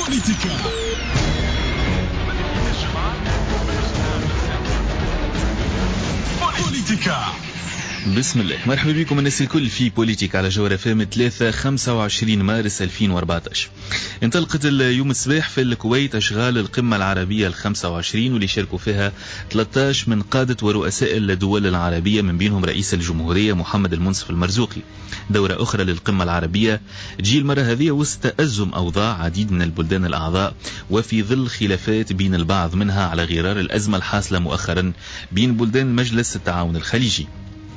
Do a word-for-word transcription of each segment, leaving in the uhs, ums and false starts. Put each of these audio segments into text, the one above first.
بوليتيكا. بوليتيكا. بسم الله، مرحبا بكم الناس الكل في بوليتيكا على جوهر اف ام ثلاثة خمسة وعشرين مارس ألفين وأربعطاش. انطلقت اليوم الصباح في الكويت أشغال القمة العربية الخمسة وعشرين واللي شاركوا فيها ثلاثة عشر من قادة ورؤساء الدول العربية، من بينهم رئيس الجمهورية محمد المنصف المرزوقي. دورة أخرى للقمة العربية تجي المرة هذه وسط تأزم أوضاع عديد من البلدان الأعضاء، وفي ظل خلافات بين البعض منها على غرار الأزمة الحاصلة مؤخرا بين بلدان مجلس التعاون الخليجي.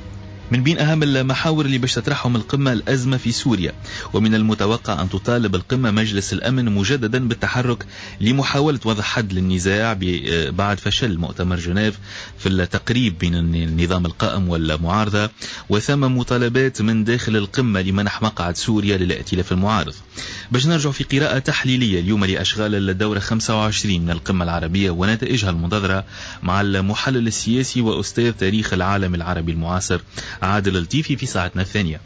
من بين أهم المحاور اللي باش تطرحهم القمة الأزمة في سوريا، ومن المتوقع أن تطالب القمة مجلس الأمن مجددا بالتحرك لمحاولة وضع حد للنزاع بعد فشل مؤتمر جنيف في التقريب بين النظام القائم والمعارضة، وثم مطالبات من داخل القمة لمنح مقعد سوريا للائتلاف المعارض. باش نرجع في قراءة تحليلية اليوم لأشغال الدورة خمسة وعشرين من القمة العربية ونتائجها المنتظرة مع المحلل السياسي وأستاذ تاريخ العالم العربي المعاصر عادل الطيفي في ساعتنا الثانية.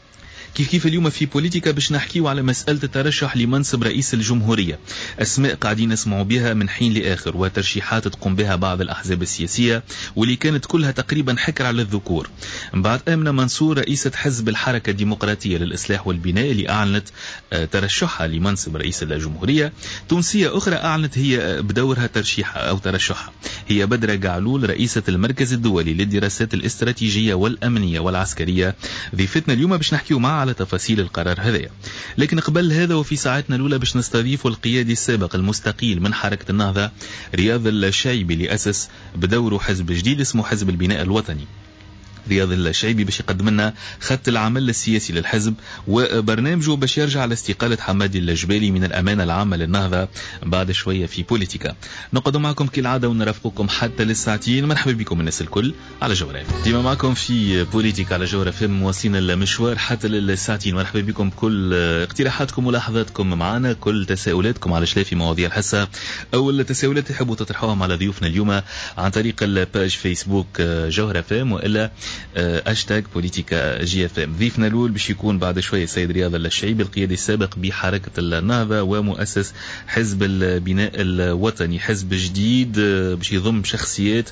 كيف كيف اليوم في بوليتيكا باش نحكيو على مسألة الترشح لمنصب رئيس الجمهورية، أسماء قاعدين نسمعوا بها من حين لآخر، وترشيحات تقوم بها بعض الأحزاب السياسية واللي كانت كلها تقريبا حكر على الذكور. بعد آمنة منصور رئيسة حزب الحركة الديمقراطية للإصلاح والبناء اللي أعلنت ترشحها لمنصب رئيس الجمهورية، تونسية أخرى أعلنت هي بدورها ترشيحها أو ترشحها، هي بدرة قعلول رئيسة المركز الدولي للدراسات الاستراتيجية والأمنية والعسكرية. ضيفتنا اليوم باش نحكيو معها على تفاصيل القرار هذا. لكن قبل هذا وفي ساعتنا الأولى باش نستضيف القيادي السابق المستقيل من حركة النهضة رياض الشعيبي، اللي أسس بدوره حزب جديد اسمه حزب البناء الوطني. رياض الشعيبي باش يقدم لنا خط العمل السياسي للحزب وبرنامجه باش يرجع على استقالة حمادي الجبالي من الأمانة العامة للنهضة بعد شوية في بوليتيكا. نقعد معكم كالعادة ونرافقكم حتى للساعتين. مرحبا بكم الناس الكل على جوهر. ديما معكم في بوليتيكا على جوهر فم، مواصلين المشوار حتى للساعتين. مرحبا بكم، كل اقتراحاتكم وملاحظاتكم معنا، كل تساؤلاتكم على شلاف مواضيع الحسة أو التساؤلات تحبوا تطرحوهم على ضيوفنا اليوم عن طريق الباج فيسبوك جوهر فم وإلا هاشتاج بوليتيكا جي اف ام. ضيفنا الاول باش يكون بعد شويه السيد رياض الشعيبي، القيادي السابق بحركه النهضه ومؤسس حزب البناء الوطني، حزب جديد باش يضم شخصيات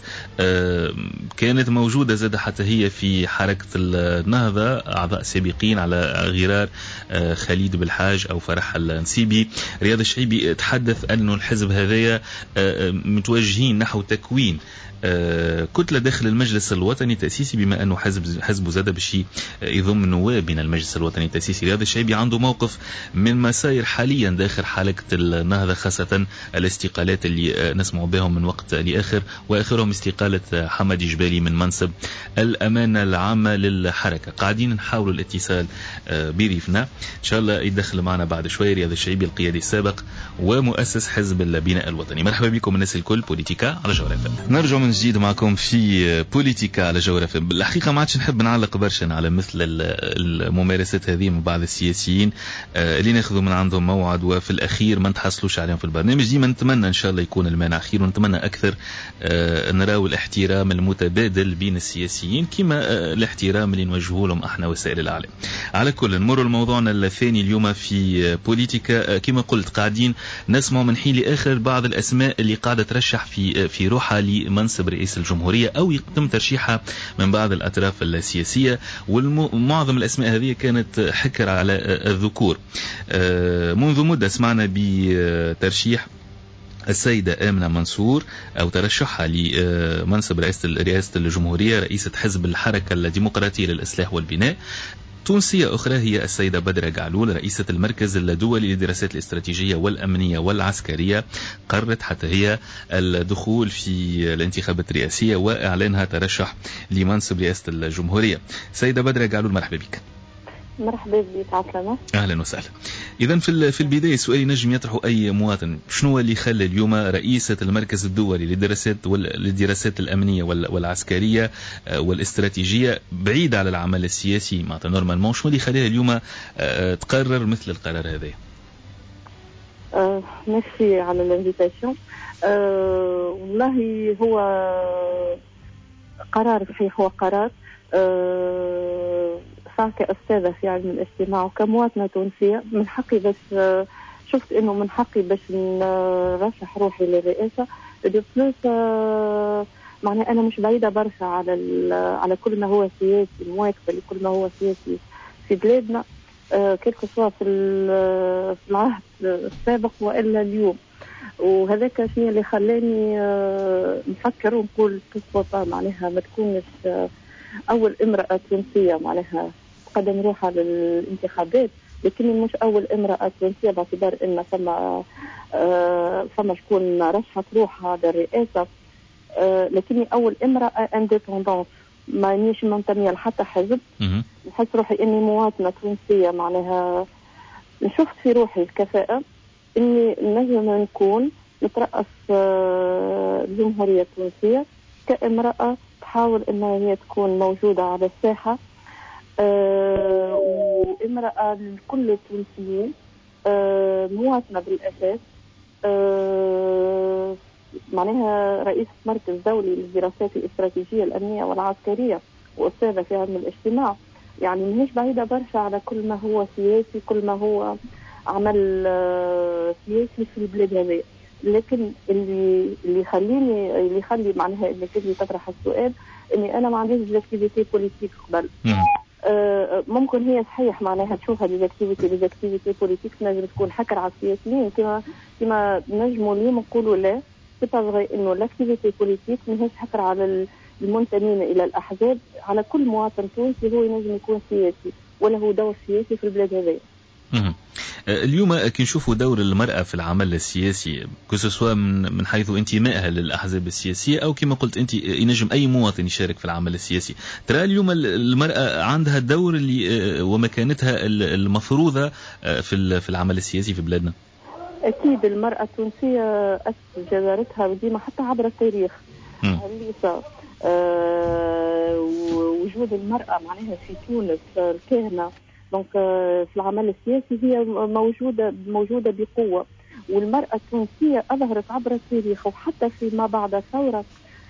كانت موجوده زاد حتى هي في حركه النهضه، اعضاء سابقين على غرار خليد بالحاج او فرح النسيبي. رياض الشعيبي تحدث انه الحزب هذايا متوجهين نحو تكوين آه كتلة داخل المجلس الوطني التأسيسي، بما أنه حزب حزب زاد بشي يضم نواب من المجلس الوطني التأسيسي. رياض الشعيبي عنده موقف من مساير حاليا داخل حركة النهضة، خاصة الاستقالات اللي آه نسمع بهم من وقت لآخر، وآخرهم استقالة آه حمادي جبالي من منصب الأمانة العامة للحركة. قاعدين نحاولوا الاتصال آه بضيفنا، إن شاء الله يدخل معنا بعد شوي. رياض الشعيبي القيادي السابق ومؤسس حزب البناء الوطني. مرحبا بكم الناس الكل، بوليتيكا على جوهر. نرجع من جديد معكم في بوليتيكا على جوهر. بالحقيقة ما عادش نحب نعلق برشا على مثل الممارسات هذه من بعض السياسيين اللي ناخذوا من عندهم موعد وفي الأخير ما نتحصلوش عليهم في البرنامج. ديما نتمنى إن شاء الله يكون المانع خير، ونتمنى أكثر نراو الاحترام المتبادل بين السياسيين كما الاحترام اللي نوجهه لهم احنا وسائل الإعلام. على كل نمر لموضوعنا الثاني اليوم في بوليتيكا. كما قلت قاعدين نسمع من حين لآخر بعض الأسماء اللي قاعدة ترشح في في روحها لمنصب رئيس الجمهورية أو يتم ترشيحها من بعض الأطراف السياسية، ومعظم الأسماء هذه كانت حكر على الذكور. منذ مدة سمعنا بترشيح السيدة آمنة منصور أو ترشحها لمنصب رئاسة الجمهورية رئيسة حزب الحركة الديمقراطية للإصلاح والبناء. تونسية أخرى هي السيدة بدرة قعلول رئيسة المركز الدولي للدراسات الاستراتيجية والأمنية والعسكرية، قررت حتى هي الدخول في الانتخابات الرئاسية وإعلانها ترشح لمنصب رئاسة الجمهورية. سيدة بدرة قعلول مرحبا بك. مرحبا بك عسلامة. أهلا وسهلا. إذن في في البداية سؤالي نجم يطرحه أي مواطن، شنو اللي خلى اليوم رئيسة المركز الدولي للدراسات للدراسات الأمنية والعسكرية والاستراتيجية بعيدة على العمل السياسي معناتها نورمالمون، شنو اللي خلاها اليوم تقرر مثل القرار هذا؟ أه ميرسي على الانفيتاسيون. أه والله هو قرار صحيح، هو قرار أه كأستاذة في علم الاجتماع وكمواطنة تونسية من حقي بس شفت انه من حقي باش نرشح روحي للرئاسه. دو بلوس معناها انا مش بعيده برشا على على كل ما هو سياسي، مواكبه لكل ما هو سياسي في بلادنا كيف سواء في في العهد السابق والا اليوم. وهذاك شيء اللي خلاني نفكر ونقول تصوت معناها ما تكونش اول امراه تونسيه معناها تقدم روحها للانتخابات، لكن مش اول امراه تونسيه باعتبار ان فما فما شكون رشحت روحها للرئاسه، لكني اول امراه انديبندونت مانيش منتميه لحتى حزب. نحس روحي اني مواطنه تونسيه معناها شفت في روحي الكفاءه اني نجم نكون نترأس الجمهوريه التونسيه كامراه تحاول انها هي تكون موجوده على الساحه، أه وامراه لكل التونسيين، أه مواطنه بالاساس، أه معناها رئيسة مركز دولي للدراسات الاستراتيجيه الامنيه والعسكريه واستاذه في علم الاجتماع. يعني مش بعيده برشا على كل ما هو سياسي، كل ما هو عمل سياسي في البلاد هذه. لكن اللي اللي يخليني اللي يخلي معناها انك انت تطرح السؤال اني انا ما عنديش ديزاكتيفيتي بوليتيك قبل. آه ممكن هي صحيح معناها تشوفها ديزاكتيفيتي ديزاكتيفيتي بوليتيك نجم تكون حكر على السياسيين كما كما نجموا اليوم نقولوا لا تبغى انه الاكتيفيتي بوليتيك ماهيش حكر على المنتمين الى الاحزاب. على كل مواطن تونسي هو ينجم يكون سياسي وله دور سياسي في البلاد هذه. اليوم كي نشوفوا دور المرأة في العمل السياسي سواء من حيث انتمائها للأحزاب السياسية أو كما قلت أنت ينجم أي مواطن يشارك في العمل السياسي، ترى اليوم المرأة عندها الدور اللي ومكانتها المفروضة في العمل السياسي في بلادنا؟ أكيد المرأة التونسية أسس جدارتها وديما حتى عبر التاريخ. ليس أه وجود المرأة معناها في تونس الكهنة دونك في العمل السياسي هي موجودة موجودة بقوة، والمرأة التونسية أظهرت عبر التاريخ وحتى فيما بعد الثورة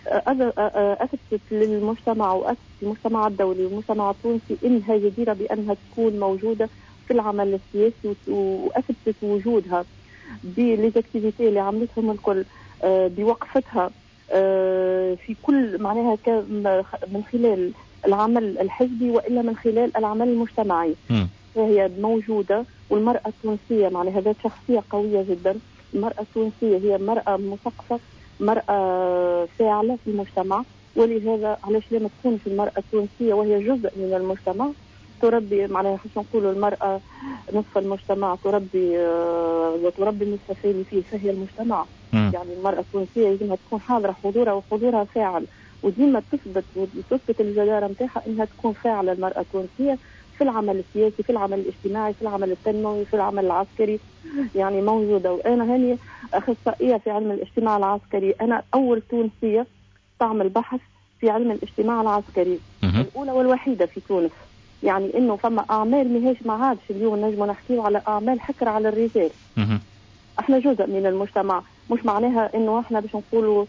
أثبتت للمجتمع وأثبتت المجتمع الدولي والمجتمع التونسي إنها جديرة بأنها تكون موجودة في العمل السياسي، وأثبتت وجودها بالإكتيفيتي اللي عملتهم الكل، بوقفتها في كل معناها من خلال العمل الحزبي وإلا من خلال العمل المجتمعي. فهي موجودة، والمرأة التونسية معناها هذا شخصية قوية جدا. المرأة التونسية هي مرأة مثقفة، مرأة فاعلة في المجتمع، ولهذا علاش لما تكون في المرأة التونسية وهي جزء من المجتمع تربي معناها حيث نقولوا المرأة نصف المجتمع تربي وتربي النصف الثاني فيه فهي المجتمع. م. يعني المرأة التونسية يجب تكون حاضرة حضورها وحضورها فاعل، وديما تثبت وتثبت الجدارة نتاعها انها تكون فاعلة المرأة التونسية في العمل السياسي، في العمل الاجتماعي، في العمل التنموي، في العمل العسكري، يعني موجودة. وأنا هاني أخصائية في علم الاجتماع العسكري، أنا أول تونسية تعمل بحث في علم الاجتماع العسكري، م. الأولى والوحيدة في تونس. يعني إنه فما أعمال ماهيش ما عادش اليوم نجم نحكيو على أعمال حكر على الرجال. م. احنا جزء من المجتمع، مش معناها انه احنا باش نقولوا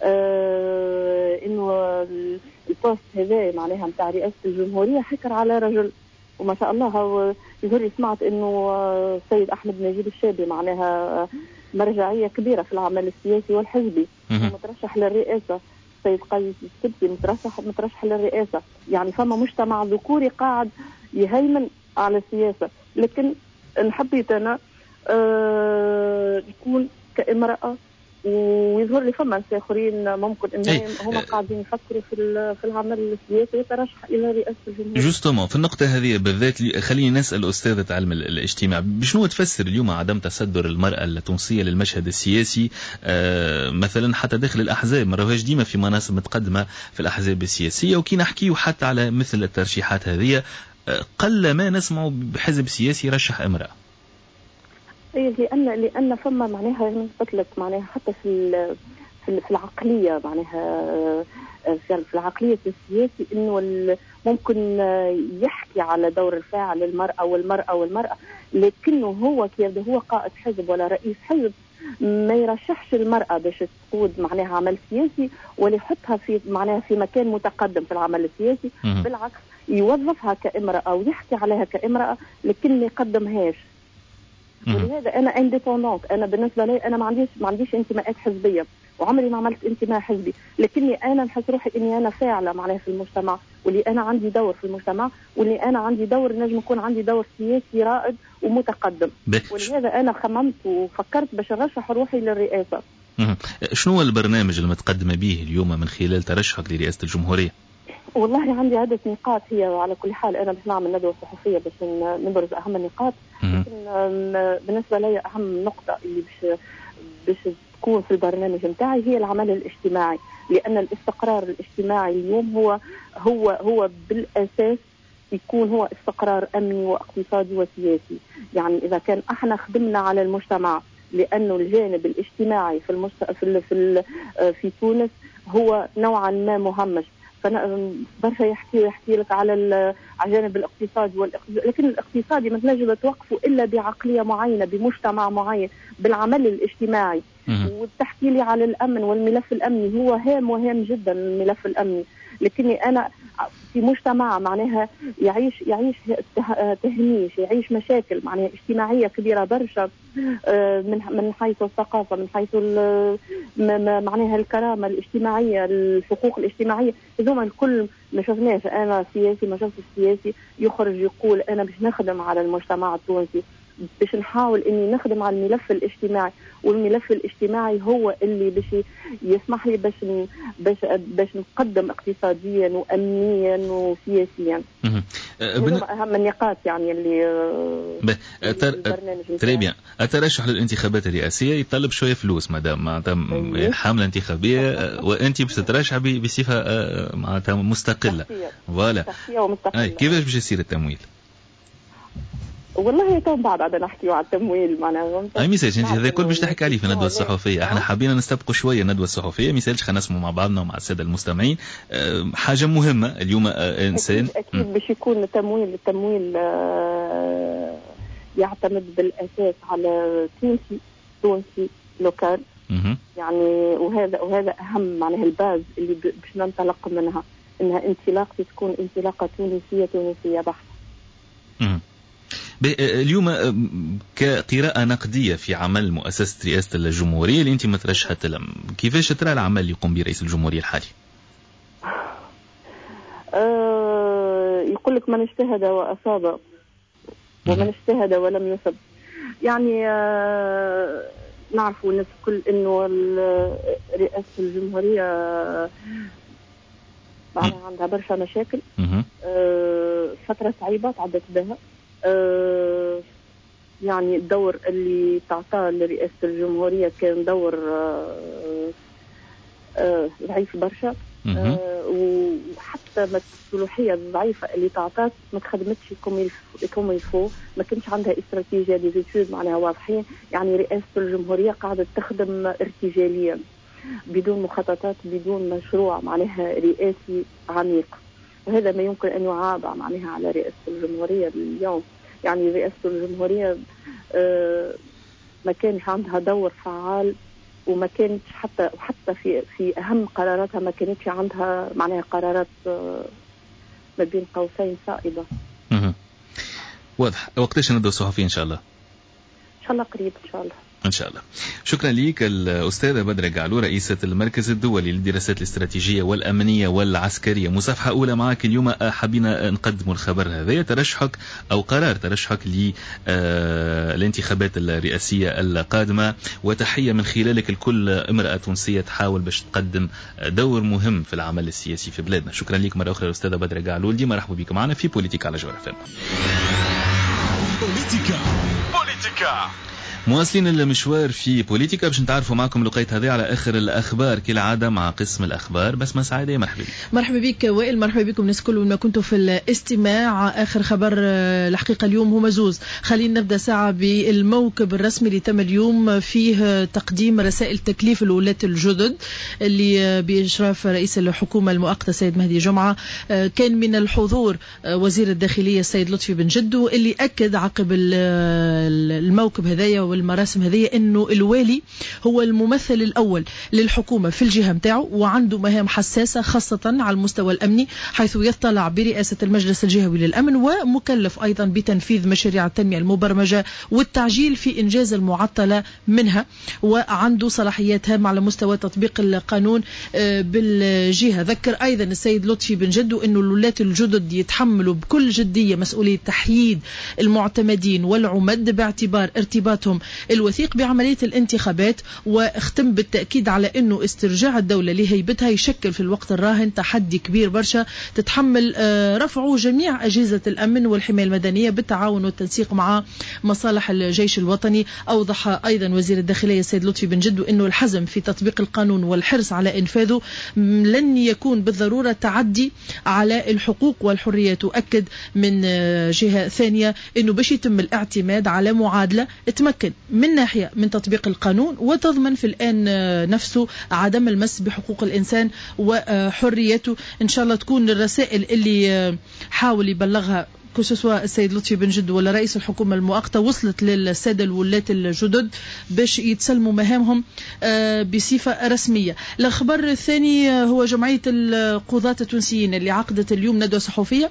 اه انه البوست هذا معناها نتاع رئاسة الجمهورية حكر على رجل. وما شاء الله هو يظهر سمعت انه السيد احمد نجيب الشابي معناها مرجعية كبيرة في العمل السياسي والحزبي ومترشح للرئاسة، السيد قيس السبتي مترشح مترشح للرئاسة. يعني فما مجتمع ذكوري قاعد يهيمن على السياسة. لكن نحبيت انا أه يكون كامرأة، ويظهر لي فما ناس اخرين ممكن انهم هم قاعدين يفكروا في في العمل السياسي ويترشح الى رئاسة الجمهورية. جوستومون في النقطة هذه بالذات خليني نسأل أستاذة علم الاجتماع، بشنو تفسر اليوم عدم تصدر المرأة التونسية للمشهد السياسي آه مثلا حتى داخل الأحزاب؟ ما راهوش ديما في مناصب متقدمة في الأحزاب السياسية، وكي نحكيو حتى على مثل الترشيحات هذه آه قل ما نسمع بحزب سياسي رشح امرأة. ايه لان لان فما معناها قلت لك معناها حتى في في العقليه معناها في العقليه السياسي انه ممكن يحكي على دور الفاعل للمراه والمراه والمراه، لكنه هو كيف هو قائد حزب ولا رئيس حزب ما يرشحش المراه باش تقود معناها عمل سياسي ولا يحطها في معناها في مكان متقدم في العمل السياسي. بالعكس يوظفها كامراه ويحكي عليها كامراه لكن ما يقدمهاش. ولهذا انا انديبوندونت. انا بالنسبه لي انا ما عنديش ما عنديش انتماءات حزبيه، وعمري ما عملت انتماء حزبي، لكني انا نحس روحي اني انا فاعله معناها في المجتمع، واللي انا عندي دور في المجتمع، واللي انا عندي دور نجم يكون عندي دور سياسي رائد ومتقدم. ولهذا انا خممت وفكرت باش نرشح روحي للرئاسه. شنو هو البرنامج المتقدمه به اليوم من خلال ترشحك لرئاسه الجمهوريه؟ والله عندي عدة نقاط. هي على كل حال أنا باش نعمل ندوة صحفية باش نبرز أهم النقاط، لكن بالنسبة لي أهم نقطة اللي باش باش تكون في البرنامج متاعي هي العمل الاجتماعي، لأن الاستقرار الاجتماعي اليوم هو هو هو بالأساس يكون هو استقرار أمني واقتصادي وسياسي. يعني إذا كان احنا خدمنا على المجتمع، لأنه الجانب الاجتماعي في المست... في في, في تونس هو نوعا ما مهمش. فأنا برشا يحكي يحكي لك على الجانب الاقتصادي والاقتصادي، لكن الاقتصادي ما تنجم توقفه إلا بعقلية معينة، بمجتمع معين، بالعمل الاجتماعي. وتحكي لي على الأمن والملف الأمني، هو هام وهام جدا الملف الأمني، لكني أنا في مجتمع معناها يعيش يعيش تهميش، يعيش مشاكل معناها اجتماعية كبيرة برشا، من من حيث الثقافة، من حيث معناها الكرامة الاجتماعية، الحقوق الاجتماعية، هذوما الكل ما شفناش. أنا سياسي ما شفت السياسي يخرج يقول أنا باش نخدم على المجتمع التونسي، باش نحاول إني نخدم على الملف الاجتماعي، والملف الاجتماعي هو اللي باش يسمح لي باش باش باش نقدم اقتصاديا وأمنيا وسياسيا. هذوما أهم النقاط يعني اللي البرنامج. تري بيان. الترشح للانتخابات الرئاسية يطلب شوية فلوس مدام معناتها حاملة انتخابية، وأنت باش تترشح بصفة معناتها مستقلة. فوالا. كيفاش باش يصير التمويل؟ والله تو بعد عاد نحكيو على التمويل معناها. اي ميساج انت هذا كل باش تحكي عليه في الندوه الصحفيه. احنا حابين نستبقوا شويه الندوه الصحفيه، ميساج خلينا نسمعوا مع بعضنا ومع الساده المستمعين. أه حاجه مهمه اليوم. أه انسان اكيد, أكيد باش يكون التمويل التمويل أه يعتمد بالاساس على تونسي تونسي لوكال. يعني وهذا وهذا اهم معناها الباز اللي باش ننطلق منها، انها انطلاقتي تكون انطلاقه تونسيه تونسيه بحته. اليوم كقراءة نقدية في عمل مؤسسة رئاسة الجمهورية اللي أنت مترشحة لها، كيفاش ترى العمل اللي يقوم به رئيس الجمهورية الحالي؟ أه يقول لك من اجتهد وأصاب ومن اجتهد ولم يصب. يعني أه نعرفوا الناس كل إنه رئاسة الجمهورية معناها عندها برشا مشاكل. أه فترة صعيبة تعدت بها. أه يعني الدور اللي تعطاه لرئاسة الجمهورية كان دور أه أه ضعيف برشا. أه وحتى الصلاحية الضعيفة اللي تعطات ما تخدمتش كم يفو، ما كانش عندها استراتيجية ديزيتود معناها واضحين. يعني رئاسة الجمهورية قاعدة تخدم ارتجاليا بدون مخططات، بدون مشروع معناها رئاسي عميق، وهذا ما يمكن أن يعاب معناها على رئاسة الجمهورية اليوم. يعني رئاسة الجمهورية آه ما كانش عندها دور فعال، وما كانتش حتى وحتى في في أهم قراراتها ما كانتش عندها معناها قرارات آه ما بين قوسين صائبة. واضح. وقتاش ندوة صحفية إن شاء الله؟ إن شاء الله قريب إن شاء الله. إن شاء الله. شكرا لك الأستاذة بدر قعلو، رئيسة المركز الدولي للدراسات الاستراتيجية والأمنية والعسكرية. مصافحة أولى معك اليوم، حابين نقدم الخبر هذا، ترشحك أو قرار ترشحك للانتخابات الرئاسية القادمة، وتحية من خلالك لكل امرأة تونسية تحاول باش تقدم دور مهم في العمل السياسي في بلادنا. شكرا لك مرة أخرى الأستاذة بدر قعلو، ديما مرحبا بكم معنا في بوليتيكا على جوهر فم. بوليتيكا بوليتيكا مواصلين المشوار في بوليتيكا باش نتعرفوا معكم لقيت هذه على آخر الأخبار كالعادة مع قسم الأخبار. بس ما سعادة، مرحبا بك. مرحبا بك وائل، مرحبا بكم الناس كل ما كنتوا في الاستماع. آخر خبر الحقيقة اليوم هو مزوز. خلينا نبدأ ساعة بالموكب الرسمي اللي تم اليوم، فيه تقديم رسائل تكليف الولاة الجدد اللي بإشراف رئيس الحكومة المؤقتة سيد مهدي جمعة. كان من الحضور وزير الداخلية السيد لطفي بن جدو اللي أكد عقب الموكب هذايا والمراسم هذه انه الوالي هو الممثل الاول للحكومه في الجهه متاعه، وعنده مهام حساسه خاصه على المستوى الامني، حيث يطلع برئاسه المجلس الجهوي للامن، ومكلف ايضا بتنفيذ مشاريع التنميه المبرمجه والتعجيل في انجاز المعطله منها، وعنده صلاحيات هامه على مستوى تطبيق القانون بالجهه. ذكر ايضا السيد لطفي بن جدو انه الولاة الجدد يتحملوا بكل جديه مسؤوليه تحييد المعتمدين والعمد باعتبار ارتباطهم الوثيق بعمليه الانتخابات، واختم بالتاكيد على انه استرجاع الدوله لهيبتها يشكل في الوقت الراهن تحدي كبير برشا تتحمل رفعه جميع اجهزه الامن والحمايه المدنيه بالتعاون والتنسيق مع مصالح الجيش الوطني. اوضح ايضا وزير الداخليه السيد لطفي بن جدو انه الحزم في تطبيق القانون والحرص على انفاذه لن يكون بالضروره تعدي على الحقوق والحريات. واكد من جهه ثانيه انه باش يتم الاعتماد على معادله تمكن من ناحيه من تطبيق القانون وتضمن في الان نفسه عدم المس بحقوق الانسان وحريته. ان شاء الله تكون الرسائل اللي حاول يبلغها كسوسوا السيد لطفي بن جدو ولا رئيس الحكومة المؤقتة وصلت للسادة الولاة الجدد باش يتسلموا مهامهم بصفة رسمية. الخبر الثاني هو جمعية القضاة التونسيين اللي عقدت اليوم ندوة صحفية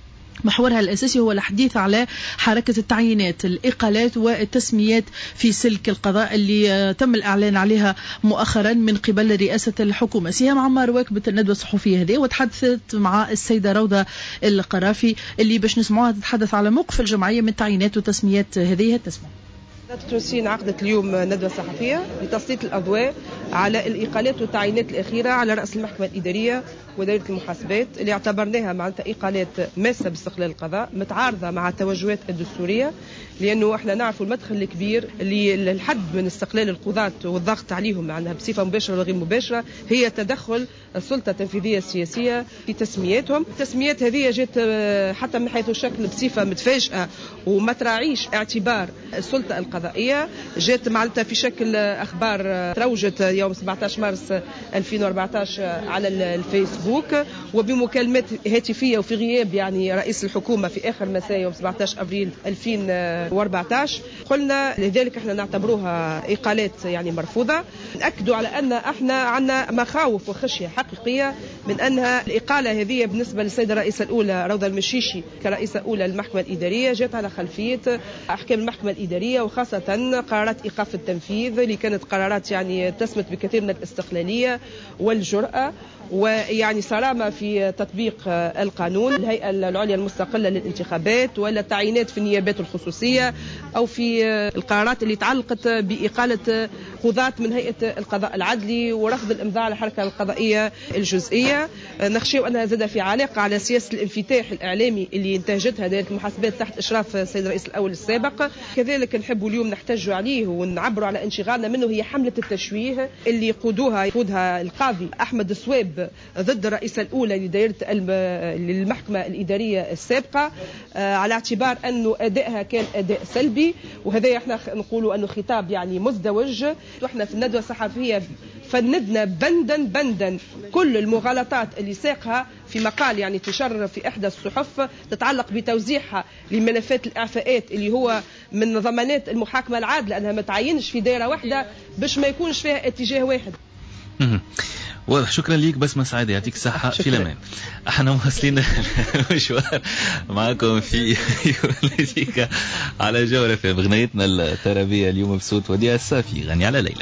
محورها الأساسي هو الحديث على حركة التعيينات، الإقالات والتسميات في سلك القضاء اللي تم الإعلان عليها مؤخرا من قبل رئاسة الحكومة. سهام عمار واكبت الندوة الصحفية هذه وتحدثت مع السيدة روضة القرافي اللي باش نسمعوها تتحدث على موقف الجمعية من تعيينات وتسميات هذه التسمية. التونسيين عقدت اليوم ندوة صحفية لتسليط الأضواء على الإقالات والتعيينات الأخيرة على رأس المحكمة الإدارية ودائرة المحاسبات اللي اعتبرناها معناتها إقالات ماسة باستقلال القضاء متعارضة مع التوجهات الدستورية، لأنه احنا نعرفوا المدخل الكبير اللي الحد من استقلال القضاة والضغط عليهم معناها بصفة مباشرة ولا غير مباشرة هي تدخل السلطة التنفيذية السياسية في تسمياتهم. التسميات هذه جت حتى من حيث الشكل بصفة متفاجئة وما تراعيش اعتبار السلطة القضائية، جت معناتها في شكل أخبار تروجت يوم سبعة عشر مارس ألفين وأربعة عشر على الفيسبوك وبمكالمات هاتفية وفي غياب يعني رئيس الحكومة في آخر مساء يوم سبعة عشر أبريل ألفين وأربعة عشر. قلنا لذلك احنا نعتبروها إقالات يعني مرفوضة. نأكدوا على أن احنا عندنا مخاوف وخشية حقيقية من أنها الإقالة هذه بالنسبة للسيدة الرئيسة الأولى روضة المشيشي كرئيسة أولى للمحكمة الإدارية جاءت على خلفية أحكام المحكمة الإدارية وخاصة قرارات إيقاف التنفيذ اللي كانت قرارات يعني تسمت بكثير من الاستقلالية والجرأة ويعني صرامة في تطبيق القانون. الهيئة العليا المستقلة للانتخابات ولا تعيينات في النيابات الخصوصية أو في القرارات اللي تعلقت بإقالة قضاة من هيئة القضاء العدلي ورفض الإمضاء على الحركة القضائية الجزئية. نخشى أنها زاد في علاقة على سياسة الانفتاح الإعلامي اللي انتهجتها دائرة المحاسبات تحت إشراف السيد الرئيس الأول السابق. كذلك نحب اليوم نحتج عليه ونعبر على انشغالنا منه هي حملة التشويه اللي يقودوها يقودها القاضي أحمد السواب ضد الرئيسة الأولى لدائرة المحكمة الإدارية السابقة على اعتبار أنه أدائها كان أداء سلبي، وهذا احنا نقولوا أنه خطاب يعني مزدوج. واحنا في الندوة الصحفية فندنا بندا بندا كل المغالطات اللي ساقها في مقال يعني تشرر في إحدى الصحف تتعلق بتوزيعها لملفات الإعفاءات اللي هو من ضمانات المحاكمة العادلة أنها ما تعينش في دائرة واحدة باش ما يكونش فيها اتجاه واحد. واضح. شكرا ليك بس مسعد يعطيك الصحة في الأمان. احنا واصلين مشوار معكم في بوليتيكا على جوهر اف ام. بغنيتنا الترابية اليوم بصوت وديع الصافي غني على ليلى.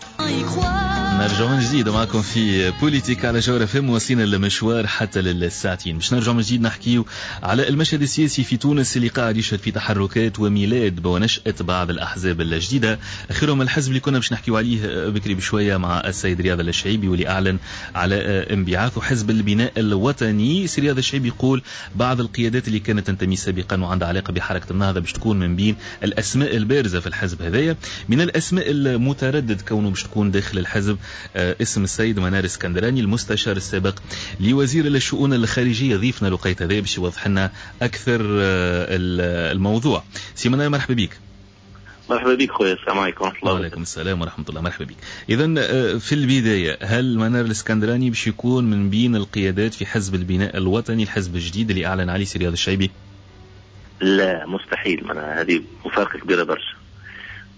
نرجع من جديد معكم في بوليتيكا على جوهر اف ام. وصلنا المشوار حتى للساعتين باش نرجع من جديد نحكيو على المشهد السياسي في تونس اللي قاعد يشهد في تحركات وميلاد ونشأة بعض الأحزاب الجديدة، اخرهم الحزب اللي كنا باش نحكيو عليه بكري بشويه مع السيد رياض الشعيبي واللي اعلن على انبعاثه حزب البناء الوطني. سي رياض الشعيبي يقول بعض القيادات اللي كانت تنتمي سابقا وعندها علاقه بحركه النهضه باش تكون من بين الاسماء البارزه في الحزب هذايا. من الاسماء المتردد كونه باش تكون داخل الحزب اسم السيد منار اسكندراني المستشار السابق لوزير الشؤون الخارجيه. ضيفنا لقيت هذا باش يوضح لنا اكثر الموضوع. سي منار مرحبا بك. مرحبا بك خويا. السلام عليكم ورحمه الله. وعليكم السلام ورحمه الله. مرحبا بك. اذا في البدايه هل منار الاسكندراني باش يكون من بين القيادات في حزب البناء الوطني الحزب الجديد اللي اعلن عليه سي رياض الشعيبي؟ لا مستحيل. هذه مفارقه كبيره برشا.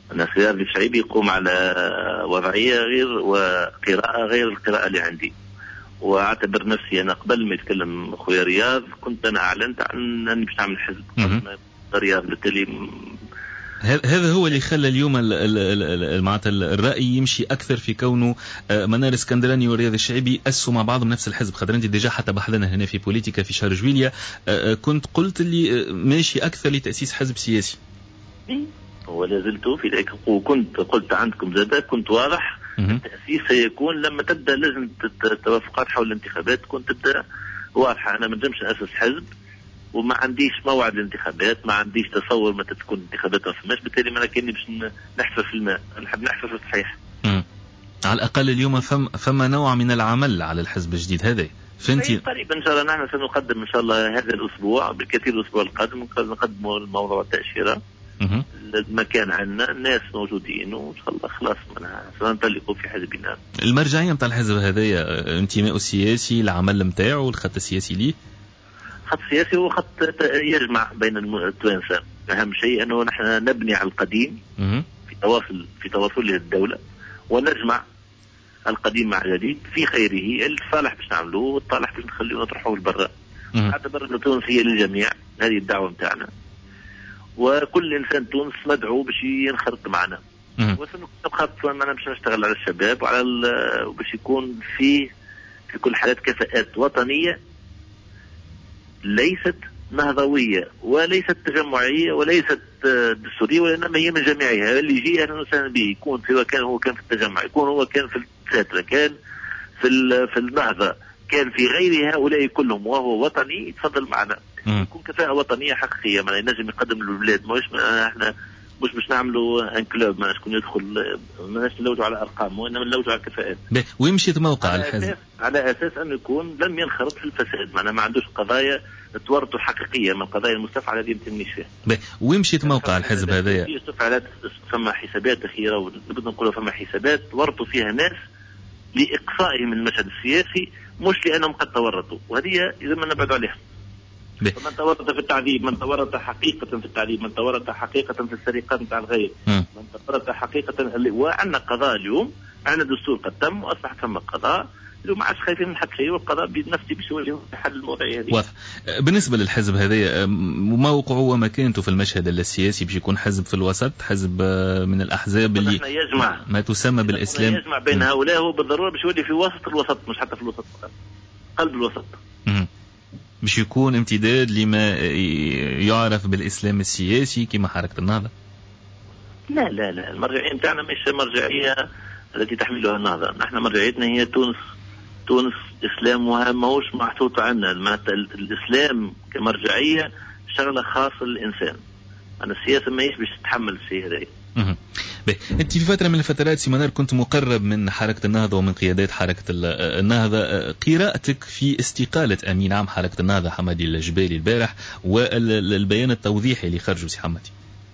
أن الخيار الشعبي يقوم على وضعية غير وقراءة غير القراءة اللي عندي. واعتبر نفسي أنا قبل ما يتكلم خويا رياض كنت أنا أعلنت عن أني باش نعمل حزب رياض. بالتالي هذا هو اللي خلى اليوم معناتها الرأي يمشي أكثر في كونه منار اسكندراني ورياض الشعبي أسوا مع بعضهم نفس الحزب. خاطر أنت ديجا حتى بحثنا هنا في بوليتيكا في شهر جويليا كنت قلت اللي ماشي أكثر لتأسيس حزب سياسي. ولا زلت في ذلك وكنت قلت عندكم زادا كنت واضح التأسيس سيكون لما تبدأ لازم التوافقات حول الانتخابات كنت تبدأ واضحة. أنا ما نجمش أسس حزب وما عنديش موعد الانتخابات ما عنديش تصور متى تكون الانتخابات ما فماش. بالتالي ما كاني باش نحفر في الماء نحب نحفر في الصحيح. مم. على الأقل اليوم فم فما نوع من العمل على الحزب الجديد هذا فهمتي قريبا إن شاء الله. نحن سنقدم إن شاء الله هذا الأسبوع بالكثير الأسبوع القادم نقدم الموضوع التأشيرة. مم. المكان عندنا الناس موجودين وإن شاء الله خلاص سننطلق في حزبنا. المرجعية متاع الحزب هذايا انتماء السياسي العمل متاعه والخط السياسي ليه؟ خط سياسي هو خط يجمع بين التوانسة. أهم شيء أنه نحن نبني على القديم في تواصل في تواصل الدولة ونجمع القديم مع الجديد في خيره الصالح باش نعملوه والصالح باش نخليه نطرحوه لبرا. اعتبر أن تونس هي للجميع هذه الدعوة متاعنا وكل إنسان تونس مدعو باش ينخرط معنا وسنبقى أنا باش نشتغل على الشباب وعلى باش يكون في في كل حالات كفاءات وطنية ليست نهضوية وليست تجمعية وليست دستورية وإنما هي من جميعها. اللي يجي أهلا وسهلا به يكون سواء كان هو كان في التجمع يكون هو كان في الساترة كان في في النهضة كان في غير هؤلاء كلهم وهو وطني يتفضل معنا. يكون كفاءة وطنية حقيقية ما ينجم يقدم للبلاد مش احنا مش باش نعملوا ان كلوب ما شكون يدخل ما نلوجوا على ارقام وانما نلوجوا على الكفاءات. ويمشي موقع على الحزب أساس على اساس انه يكون لم ينخرط في الفساد معنا ما عندوش قضايا تورطوا حقيقيه من القضايا المستفعله اللي يمتنيش فيها. ويمشي موقع الحزب هذايا في استفعالات فما حسابات اخيره ونبدا نقولوا فما حسابات ورطوا فيها ناس لاقصائهم من المشهد السياسي مش لانهم قد تورطوا وهذه لازم نبعد عليها. من تورط في التعذيب من تورط حقيقة في التعذيب من تورط حقيقة في السرقات نتاع الغير من تورط حقيقة وعندنا قضاء اليوم عندنا دستور قد تم وأصبح ثم قضاء اليوم ما عادش خايفين من حد شيء والقضاء بنفسه باش يواجه حل المواضيع هذه. واضح. بالنسبة للحزب هذا موقعه ومكانته في المشهد السياسي باش يكون حزب في الوسط حزب من الأحزاب اللي يجمع ما تسمى بالإسلام يجمع بين هؤلاء هو بالضرورة باش يولي في وسط الوسط مش حتى في الوسط فقط قلب الوسط باش يكون امتداد لما يعرف بالإسلام السياسي كما حركة النهضة. لا لا لا المرجعية نتاعنا مش مرجعية التي تحملها النهضة. نحن مرجعيتنا هي تونس تونس إسلامها ماهوش محطوط عنا. الإسلام كمرجعية شغلة خاصة للإنسان. أنا السياسة ما باش تتحمل الشيء هذا. أنت في فترة من الفترات سيمانار كنت مقرب من حركة النهضة ومن قيادات حركة النهضة. قراءتك في استقالة أمين عام حركة النهضة حمادي الجبالي البارح والبيان التوضيحي اللي خرج بسي حمادي.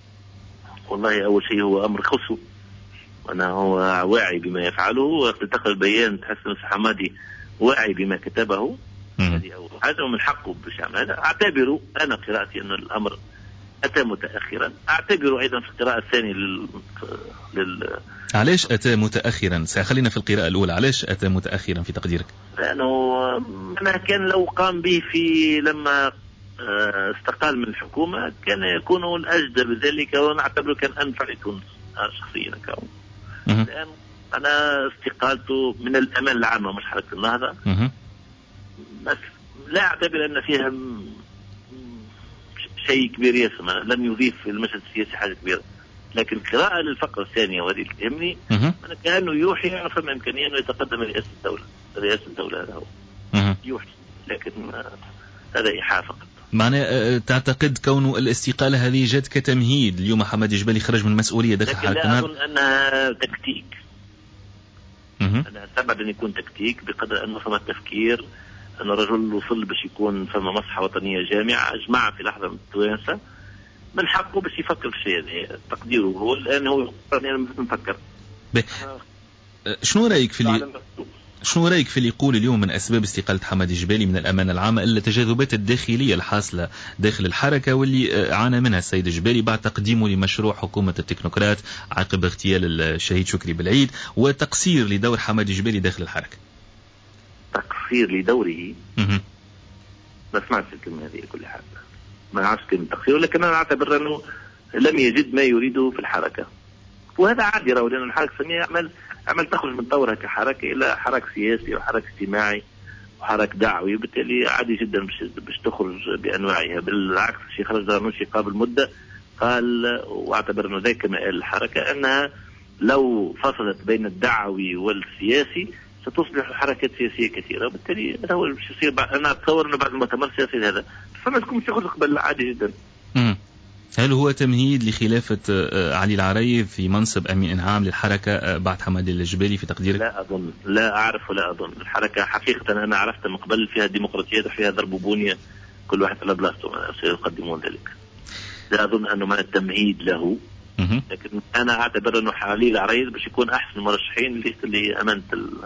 والله أول شيء هو أمر خصو أنا هو واعي بما يفعله وتلتقى البيان تحس أن حمادي واعي بما كتبه. هذه أول حاجة ومن حقه باش يعمل هذا. أعتبره أنا قراءتي أن الأمر أتى متأخرا. أعتبر أيضا في القراءة الثانية لل... لل... علاش أتى متأخرا؟ سيخلينا في القراءة الأولى. علاش أتى متأخرا في تقديرك؟ لأنه أنا كان لو قام به في لما استقال من الحكومة كان يكون الأجدى بذلك ونعتبره كان أنفع لتونس شخصيا كون. لأن أنا استقالته من الأمان العامة مش حركة النهضة بس لا أعتبر أن فيها شيء كبير يسمى لم يضيف في المشهد السياسي حاجة كبيرة. لكن القراءة للفقرة الثانية وهذه اللي تهمني أنا كأنه يوحي يعرف من إمكانية أنه يتقدم رئاسة الدولة. رئاسة الدولة هذا هو يوحي لكن هذا إيحاء فقط. معناه تعتقد كونه الاستقالة هذه جت كتمهيد اليوم حمادي الجبالي خرج من مسؤولية داخل حركة النهضة؟ لكن لا أظن أنها تكتيك. أنا أستبعد أن يكون تكتيك بقدر أنه فما التفكير أن الرجل وصل باش يكون فما مصلحة وطنية جامعة أجمع في لحظة من التوانسة من حقه باش يفكر في الشيء هذا تقديره هو الآن هو أنا نفكر. شنو رأيك في اللي شنو رأيك في اللي يقول اليوم من أسباب استقالة حمادي الجبالي من الأمانة العامة التجاذبات الداخلية الحاصلة داخل الحركة واللي عانى منها السيد الجبالي بعد تقديمه لمشروع حكومة التكنوقراط عقب اغتيال الشهيد شكري بالعيد، وتقصير لدور حمادي الجبالي داخل الحركة؟ تقصير لدوره؟ ما سمعتش الكلمة هذه كل حال، ما عرفت كلمة تقصير، لكن أنا أعتبر أنه لم يجد ما يريده في الحركة، وهذا عادي راهو، لأن الحركة السلمية عمل عمل تخرج من طورها كحركة إلى حراك سياسي وحراك اجتماعي وحراك دعوي، وبالتالي عادي جدا باش باش تخرج بأنواعها. بالعكس الشيخ خرج درنوشي قبل مدة قال، واعتبر أنه ذلك ما قال الحركة، أنها لو فصلت بين الدعوي والسياسي ستصبح حركات سياسية كثيرة، وبالتالي هذا هو باش يصير. أنا أتصور أنه بعد المؤتمر السياسي هذا فما تكون تخرج قبل عادي جدا. مم. هل هو تمهيد لخلافة علي العريض في منصب أمين إنعام للحركة بعد حمادي الجبالي في تقديرك؟ لا أظن، لا أعرف ولا أظن. الحركة حقيقة أنا عرفت من قبل فيها ديمقراطيات وفيها ضرب بنية، كل واحد على بلاصته سيقدمون ذلك. لا أظن أنه من التمهيد له، لكن أنا أعتبر أنه علي العريض باش يكون أحسن المرشحين اللي أمانة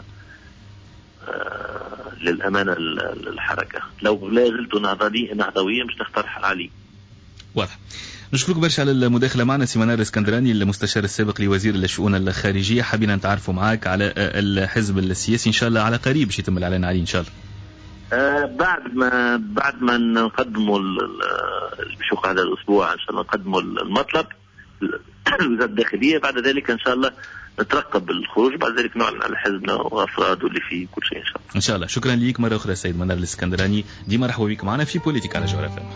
آه للأمانة الحركة. لو لا زلت نهضويا نهضويا باش نختار علي. واضح. نشكرك برشا على المداخلة معنا سي منار الاسكندراني المستشار السابق لوزير الشؤون الخارجية. حابين نتعرفوا معك على الحزب السياسي، إن شاء الله على قريب باش يتم الإعلان عليه إن شاء الله. آه بعد ما بعد ما نقدموا بشوق هذا الأسبوع إن شاء الله نقدموا المطلب لوزارة الداخلية، بعد ذلك إن شاء الله نترقب الخروج، بعد ذلك نعلن على حزبنا وأفراده اللي فيه كل شيء إن شاء الله. إن شاء الله. شكرا ليك مرة أخرى سيد منار الاسكندراني، دي مرحبا بك معنا في بوليتيكا على جوهر اف ام.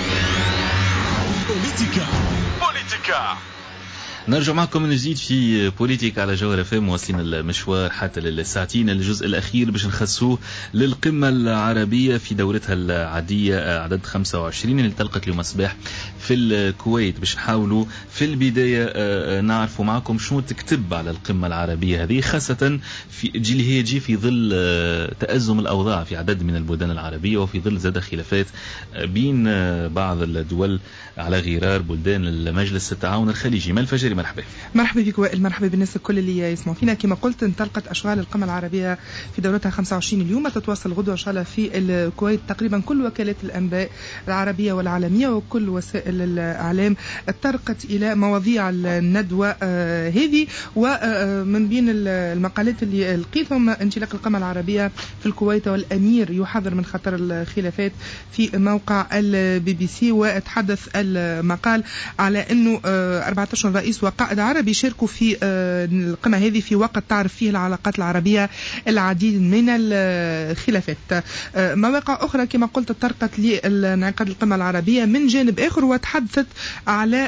بوليتيكا بوليتيكا نرجع معكم من جديد في بوليتيكا على جوهر اف ام. واصلين المشوار حتى للساعتين، الجزء الاخير باش نخصوه للقمه العربيه في دورتها العاديه عدد خمسة وعشرين اللي تلقت اليوم الصباح في الكويت. باش نحاولوا في البدايه نعرفوا معكم شنو تكتب على القمه العربيه هذه، خاصه في اللي هي تجي في ظل تازم الاوضاع في عدد من البلدان العربيه، وفي ظل زاد خلافات بين بعض الدول على غرار بلدان المجلس التعاون الخليجي. ما الفجري، مرحبا. مرحبا بك وائل، مرحبا بالناس الكل اللي يسمعوا فينا. كما قلت انطلقت أشغال القمة العربية في دورتها خمسة وعشرين اليوم، تتواصل غدوة إن شاء الله في الكويت. تقريبا كل وكالات الأنباء العربية والعالمية وكل وسائل الإعلام اتطرقت إلى مواضيع الندوة آه هذه، ومن بين المقالات اللي لقيتهم انطلاق القمة العربية في الكويت والأمير يحذر من خطر الخلافات في موقع البي بي سي، وتحدث المقال على أنه آه أربعة عشر رئيس وقائد عربي شاركوا في القمة هذه في وقت تعرف فيه العلاقات العربية العديد من الخلافات. مواقع أخرى كما قلت تطرقت لانعقاد القمة العربية من جانب آخر، وتحدثت على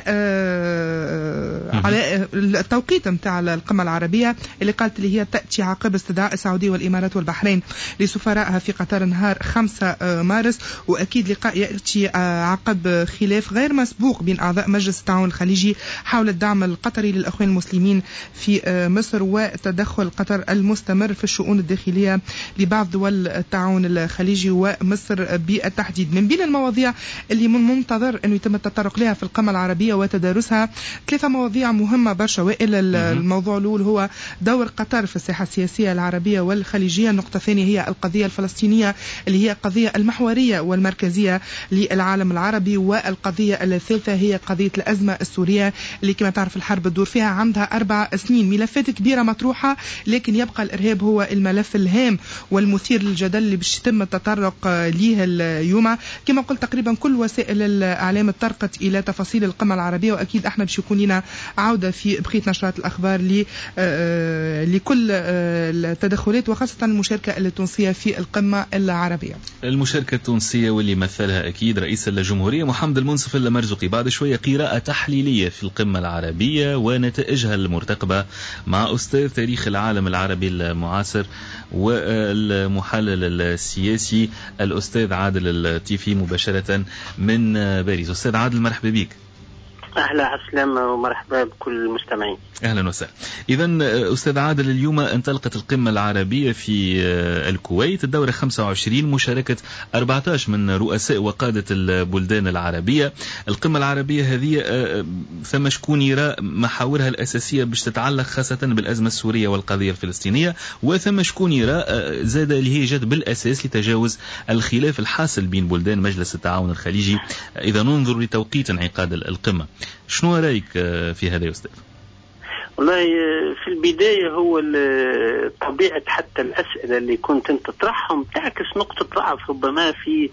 على التوقيت متاع القمة العربية اللي قالت اللي هي تأتي عقب استدعاء السعودية والإمارات والبحرين لسفرائها في قطر نهار خمسة مارس، وأكيد لقاء يأتي عقب خلاف غير مسبوق بين أعضاء مجلس التعاون الخليجي حول الدعم القطري للأخوان المسلمين في مصر، وتدخل قطر المستمر في الشؤون الداخلية لبعض دول التعاون الخليجي ومصر بالتحديد. من بين المواضيع اللي من منتظر أنه يتم التطرق لها في القمة العربية وتدارسها ثلاثة مواضيع مهمة برشا وائل. الموضوع الأول هو دور قطر في الساحة السياسية العربية والخليجية. النقطة الثانية هي القضية الفلسطينية اللي هي القضية المحورية والمركزية للعالم العربي، والقضية الثالثة هي قضية الأزمة السورية اللي كما تعرف الحرب الدور فيها عندها أربع سنين. ملفات كبيرة مطروحة، لكن يبقى الإرهاب هو الملف الهام والمثير للجدل اللي باش يتم التطرق ليه اليوم. كما قلت تقريبا كل وسائل الإعلام اتطرقت إلى تفاصيل القمة العربية، وأكيد احنا باش يكون لنا عودة في بقية نشرات الأخبار لكل التدخلات، وخاصة المشاركة التونسية في القمة العربية. المشاركة التونسية واللي مثلها أكيد رئيس الجمهورية محمد المنصف المرزوقي. بعد شوية قراءة تحليلية في القمة العربية ونتائجها المرتقبة مع أستاذ تاريخ العالم العربي المعاصر والمحلل السياسي الأستاذ عادل التيفي مباشرة من باريس. أستاذ عادل مرحبا بك. أهلا عسلامة ومرحبا بكل المستمعين. أهلا وسهلا. إذا أستاذ عادل، اليوم انطلقت القمة العربية في الكويت، الدورة خمسة وعشرين، مشاركة أربعة عشر من رؤساء وقادة البلدان العربية. القمة العربية هذه ثم شكون يرى محاورها الأساسية باش تتعلق خاصة بالأزمة السورية والقضية الفلسطينية، وثم شكون يرى زاد اللي هي جد بالأساس لتجاوز الخلاف الحاصل بين بلدان مجلس التعاون الخليجي إذا ننظر لتوقيت انعقاد القمة. شنو رأيك في هذا يا أستاذ؟ والله في البداية هو طبيعة حتى الأسئلة اللي كنت أنت تطرحهم تعكس نقطة ضعف ربما في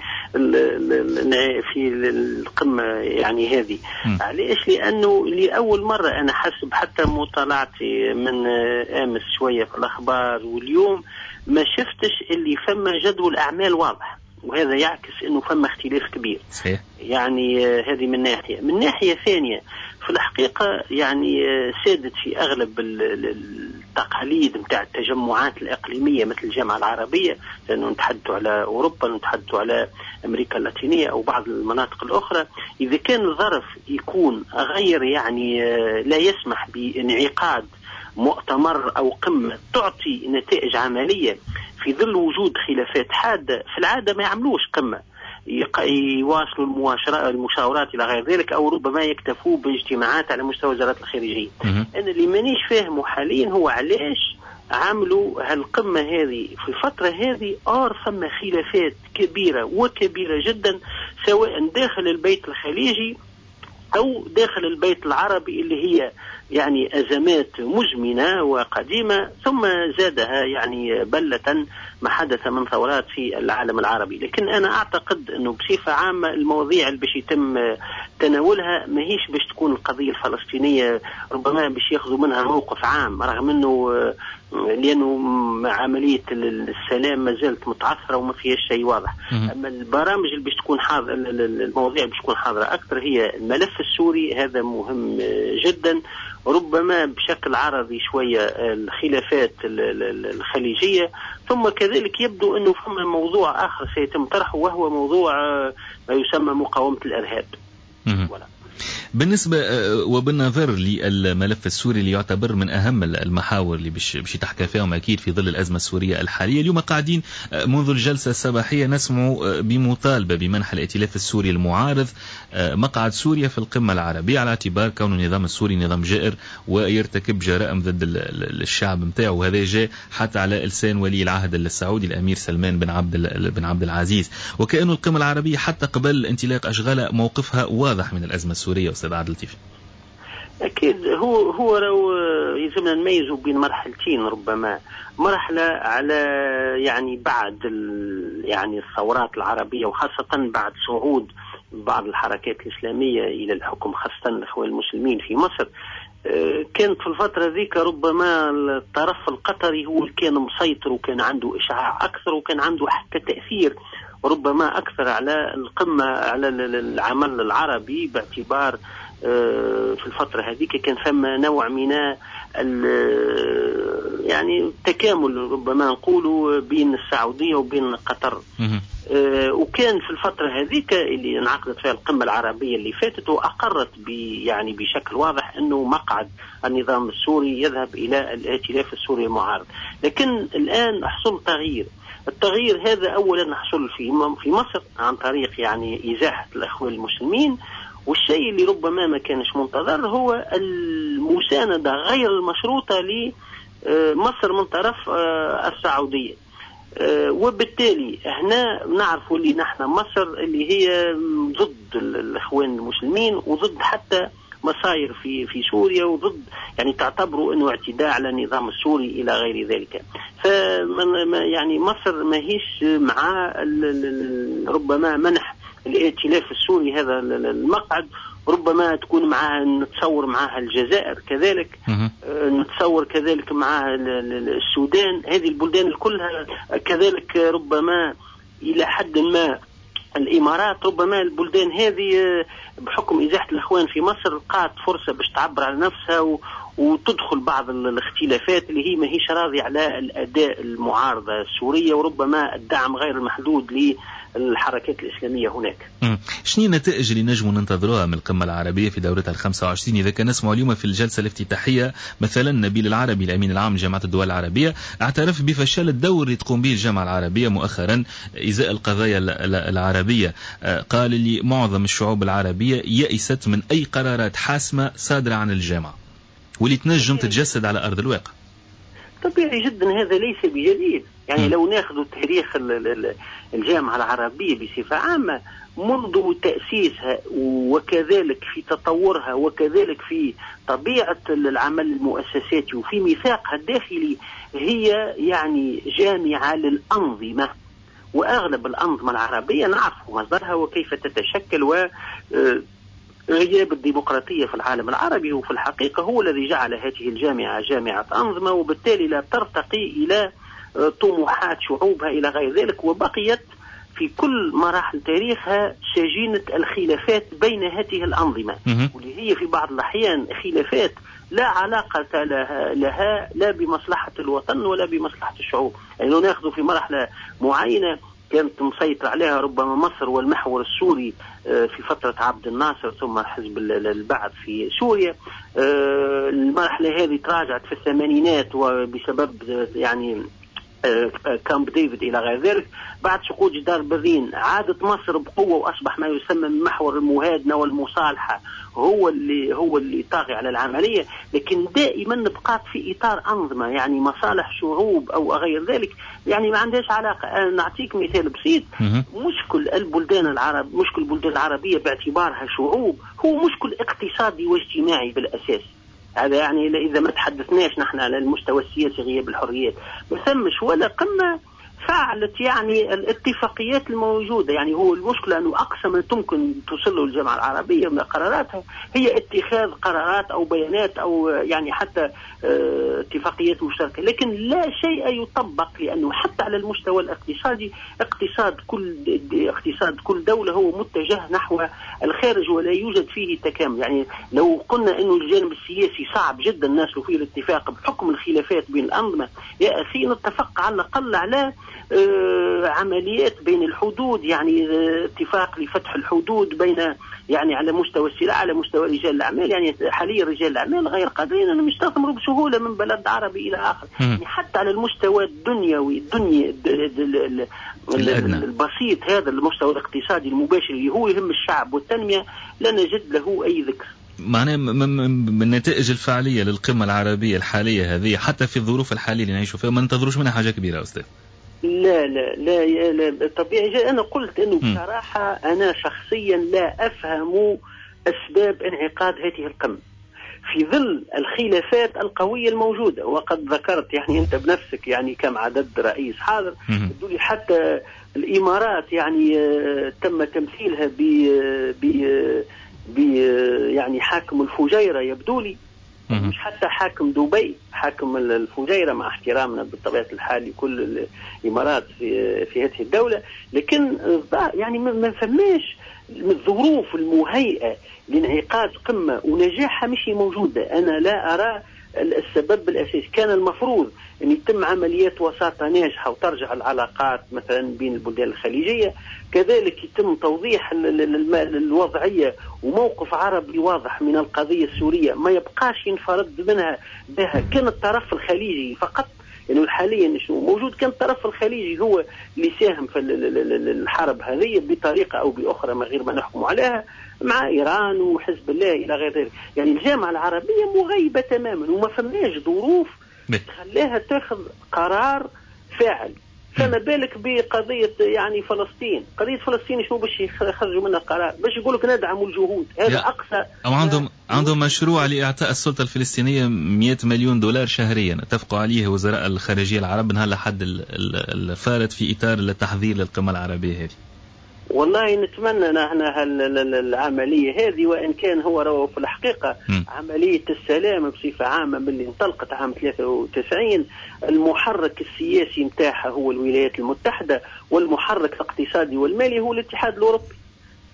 في القمة يعني هذه. علاش؟ لأنه لأول مرة أنا حسب حتى مطالعتي من أمس شوية في الأخبار واليوم ما شفتش اللي فما جدول أعمال واضح، وهذا يعكس أنه فما اختلاف كبير. صحيح. يعني هذه من ناحية. من ناحية ثانية في الحقيقة يعني سادت في أغلب التقاليد متاع التجمعات الإقليمية مثل الجامعة العربية، لأنه نتحدثوا على أوروبا، نتحدثوا على أمريكا اللاتينية أو بعض المناطق الأخرى. إذا كان الظرف يكون غير يعني لا يسمح بانعقاد مؤتمر أو قمة تعطي نتائج عملية في ظل وجود خلافات حادة، في العادة ما يعملوش قمة، يواصلوا المشاورات إلى غير ذلك، أو ربما يكتفوا باجتماعات على مستوى وزارات الخارجية. أنا اللي مانيش فاهمه حاليا هو علاش عملوا هالقمة هذه في الفترة هذه أر ثم خلافات كبيرة وكبيرة جدا سواء داخل البيت الخليجي أو داخل البيت العربي، اللي هي يعني أزمات مزمنة وقديمة ثم زادها يعني بلة ما حدث من ثورات في العالم العربي. لكن أنا أعتقد أنه بصفة عامة المواضيع اللي باش يتم تناولها ما هيش باش تكون القضية الفلسطينية ربما باش ياخذوا منها موقف عام، رغم أنه لأنه عملية السلام ما زالت متعثرة وما فيها شيء واضح. أما البرامج اللي باش تكون حاضرة، المواضيع اللي باش تكون حاضرة أكثر هي الملف السوري، هذا مهم جدا، ربما بشكل عرضي شوية الخلافات الخليجية، ثم كذلك يبدو أنه فما موضوع آخر سيتم طرحه وهو موضوع ما يسمى مقاومة الإرهاب. بالنسبة وبالنظر للملف السوري اللي يعتبر من أهم المحاور اللي بش تحكى فيهم أكيد في ظل الأزمة السورية الحالية، اليوم قاعدين منذ الجلسة الصباحية نسمع بمطالبة بمنح الائتلاف السوري المعارض مقعد سوريا في القمة العربية على اعتبار كون النظام السوري نظام جائر ويرتكب جرائم ضد الشعب متاعه، وهذا جاء حتى على لسان ولي العهد السعودي الأمير سلمان بن عبد بن عبد العزيز، وكأنه القمة العربية حتى قبل انطلاق أشغالها موقفها واضح من الأزمة السورية. أستاذ عادل تيفي. أكيد هو هو لو يلزمنا نميزوا بين مرحلتين، ربما مرحلة على يعني بعد يعني الثورات العربية وخاصة بعد صعود بعض الحركات الإسلامية إلى الحكم، خاصة الإخوان المسلمين في مصر. كانت في الفترة ذيك ربما الطرف القطري هو اللي كان مسيطر وكان عنده إشعاع أكثر وكان عنده حتى تأثير ربما أكثر على القمة، على العمل العربي، باعتبار في الفترة هذيك كان فما نوع من يعني تكامل ربما نقولوا بين السعودية وبين قطر. وكان في الفترة هذيك اللي انعقدت فيها القمة العربية اللي فاتت وأقرت يعني بشكل واضح أنه مقعد النظام السوري يذهب إلى الائتلاف السوري المعارض. لكن الآن حصل تغيير، التغيير هذا أولا حصل في في مصر عن طريق يعني إزاحة الأخوان المسلمين، والشيء اللي ربما ما كانش منتظر هو المساندة غير المشروطة لمصر من طرف السعودية. وبالتالي هنا نعرف اللي نحن مصر اللي هي ضد الأخوان المسلمين وضد حتى مصاير في في سوريا، وضد يعني تعتبروا انه اعتداء على النظام السوري الى غير ذلك. ف يعني مصر ما هيش مع ربما منح الائتلاف السوري هذا المقعد، ربما تكون معها نتصور معها الجزائر كذلك، نتصور كذلك معها السودان، هذه البلدان كلها كذلك، ربما إلى حد ما الإمارات. ربما البلدان هذه بحكم إزاحة الأخوان في مصر لقات فرصة باش تعبر على نفسها وتدخل بعض الاختلافات اللي هي ما هيش راضية على الأداء المعارضة السورية وربما الدعم غير المحدود للحركات الإسلامية هناك. شنو النتائج اللي نجموا ننتظروها من القمة العربية في دورتها الخمسة وعشرين؟ إذا كان نسمع اليوم في الجلسة الافتتاحية مثلا نبيل العربي الأمين العام لجامعة الدول العربية اعترف بفشل الدور اللي تقوم به الجامعة العربية مؤخرا إزاء القضايا العربية. قال لي معظم الشعوب العربية يئست من أي قرارات حاسمة صادرة عن الجامعة واللي تنجم تتجسد على أرض الواقع. طبيعي جدا، هذا ليس بجديد. يعني م. لو ناخذ تاريخ الجامعة العربية بصفة عامة منذ تأسيسها وكذلك في تطورها وكذلك في طبيعة العمل المؤسساتي وفي ميثاقها الداخلي، هي يعني جامعة للأنظمة، وأغلب الأنظمة العربية نعرف مصدرها وكيف تتشكل، و غياب الديمقراطية في العالم العربي وفي الحقيقة هو الذي جعل هذه الجامعة جامعة أنظمة، وبالتالي لا ترتقي إلى طموحات شعوبها إلى غير ذلك، وبقيت في كل مراحل تاريخها شجينة الخلافات بين هذه الأنظمة، واللي هي في بعض الأحيان خلافات لا علاقة لها, لها لا بمصلحة الوطن ولا بمصلحة الشعوب. يعني لو نأخذ في مرحلة معينة كانت مسيطر عليها ربما مصر والمحور السوري في فترة عبد الناصر ثم حزب البعث في سوريا، المرحلة هذه تراجعت في الثمانينات وبسبب يعني كامب ديفيد إلى غير ذلك. بعد سقوط جدار برلين عادت مصر بقوة وأصبح ما يسمى محور المهادنة والمصالحة هو اللي هو اللي طاغي على العملية، لكن دائما بقات في إطار أنظمة، يعني مصالح شعوب أو غير ذلك يعني ما عندهاش علاقة. أنا نعطيك مثال بسيط. مشكل البلدان العرب مشكل البلدان العربية باعتبارها شعوب هو مشكل اقتصادي واجتماعي بالأساس. هذا يعني إذا ما تحدثناش نحن على المستوى السياسي غياب الحريات ما ثمش ولا قمة فعلت يعني الاتفاقيات الموجودة. يعني هو المشكلة أنه أقصى ما تمكن توصله الجامعة العربية من قراراتها هي اتخاذ قرارات أو بيانات أو يعني حتى اتفاقيات مشتركة، لكن لا شيء يطبق، لأنه حتى على المستوى الاقتصادي اقتصاد كل اقتصاد كل دولة هو متجه نحو الخارج ولا يوجد فيه تكامل. يعني لو قلنا أنه الجانب السياسي صعب جدا الناس فيه الاتفاق بحكم الخلافات بين الأنظمة، يا أخي نتفق على الأقل على آه عمليات بين الحدود، يعني آه اتفاق لفتح الحدود بين يعني على مستوى السلع على مستوى رجال الأعمال. يعني حاليا رجال الأعمال غير قادرين أن يستثمروا بسهولة من بلد عربي إلى آخر. يعني حتى على المستوى الدنيوي الدنيا البسيط هذا المستوى الاقتصادي المباشر اللي هو يهم الشعب والتنمية لا نجد له أي ذكر. معناه من النتائج الفعلية للقمة العربية الحالية هذه حتى في الظروف الحالية اللي نعيشوا فيها ما ننتظروش منها حاجة كبيرة أستاذ؟ لا لا لا, لا طبيعي. أنا قلت أنه بصراحة أنا شخصيا لا أفهم أسباب انعقاد هذه القمة في ظل الخلافات القوية الموجودة، وقد ذكرت يعني أنت بنفسك يعني كم عدد رئيس حاضر. تقولي حتى الإمارات يعني تم تمثيلها ب ب يعني حاكم الفجيرة يبدو لي، مش حتى حاكم دبي، حاكم الفجيرة مع احترامنا بطبيعة الحال لكل الإمارات في في هذه الدولة، لكن يعني ما فماش الظروف المهيئة لانعقاد قمة ونجاحها مش موجودة. أنا لا أرى السبب الأساسي. كان المفروض أن يتم عمليات وساطة ناجحة وترجع العلاقات مثلا بين البلدان الخليجية، كذلك يتم توضيح الوضعية وموقف عربي واضح من القضية السورية ما يبقاش ينفرد منها بها. كان الطرف الخليجي فقط يعني حاليا شو موجود، كان الطرف الخليجي هو اللي ساهم في الحرب هذه بطريقة أو بأخرى من غير ما نحكم عليها مع إيران وحزب الله إلى غير ذلك. يعني الجامعة العربية مغيبة تماما وما فماش ظروف تخليها تاخذ قرار فاعل. فما بالك بقضية يعني فلسطين، قضية فلسطين شو باش يخرجوا منها قرار باش يقولك ندعم الجهود، هذا أقصى. أو عندهم عندهم مشروع لإعطاء السلطة الفلسطينية مئة مليون دولار شهريا اتفقوا عليه وزراء الخارجية العرب نهار لحد الفارد في إطار التحضير للقمة العربية هذه. والله نتمنى نحن العملية هذه، وإن كان هو رو في الحقيقة م. عملية السلام بصفة عامة من اللي انطلقت عام ثلاثة وتسعين المحرك السياسي متاعها هو الولايات المتحدة، والمحرك الاقتصادي والمالي هو الاتحاد الأوروبي.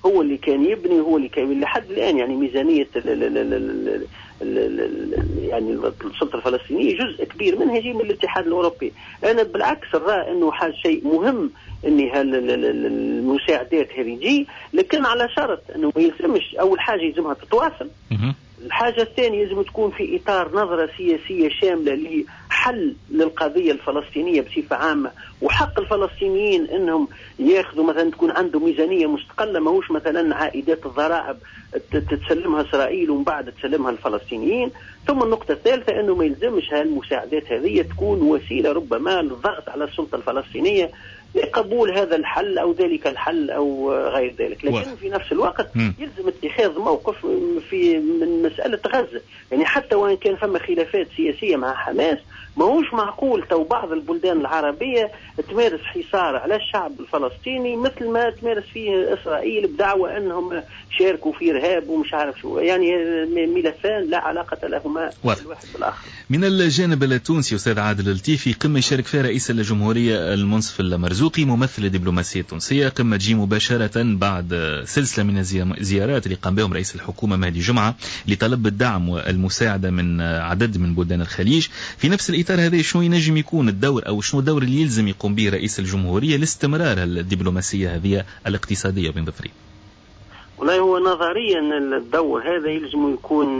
هو اللي كان يبني، هو اللي كان لحد الآن يعني ميزانية ال ال ال ال ال يعني السلطة الفلسطينية جزء كبير منها يجي من الاتحاد الأوروبي. أنا بالعكس أرى أنه حاجة شيء مهم أن المساعدات هذه تجي، لكن على شرط أنه ما يلزمش أول حاجة يلزمها تتواصل. الحاجة الثانية لازم تكون في إطار نظرة سياسية شاملة لحل للقضية الفلسطينية بصفة عامة، وحق الفلسطينيين أنهم يأخذوا مثلا تكون عندهم ميزانية مستقلة، ماهوش مثلا عائدات الضرائب تتسلمها إسرائيل ومن بعد تسلمها الفلسطينيين. ثم النقطة الثالثة أنه ما يلزمش هالمساعدات هذه تكون وسيلة ربما للضغط على السلطة الفلسطينية لقبول هذا الحل أو ذلك الحل أو غير ذلك، لكن في نفس الوقت يلزم اتخاذ موقف في من مسألة غزة. يعني حتى وإن كان فما خلافات سياسية مع حماس، ما هوش معقول تو بعض البلدان العربية تمارس حصار على الشعب الفلسطيني مثل ما تمارس فيه إسرائيل بدعوى أنهم شاركوا في إرهاب ومش عارف شو، يعني ملفان لا علاقة لهما الواحد بالآخر. من الجانب التونسي أستاذ عادل التيفي، قمة يشارك فيها رئيس الجمهورية المنصف المرزوقي ممثل الدبلوماسية التونسية، قمة تجي مباشرة بعد سلسلة من الزيارات اللي قام بهم رئيس الحكومة مهدي جمعة لطلب الدعم والمساعدة من عدد من بلدان الخليج. في نفس الإطار هذا شنو ينجم يكون الدور أو شنو الدور اللي يلزم يقوم به رئيس الجمهورية لاستمرار الدبلوماسية هذه الاقتصادية بن ظفري؟ والله هو نظريا الدور هذا يلزم يكون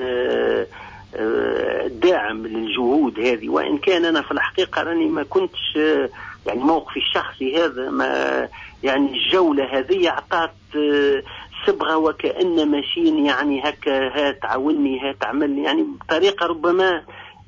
داعم للجهود هذه، وإن كان أنا في الحقيقة راني ما كنتش يعني موقفي الشخصي هذا، ما يعني الجولة هذه أعطت صبغة وكأن ماشيين يعني هكا ها تعاوني ها تعملني، يعني بطريقة ربما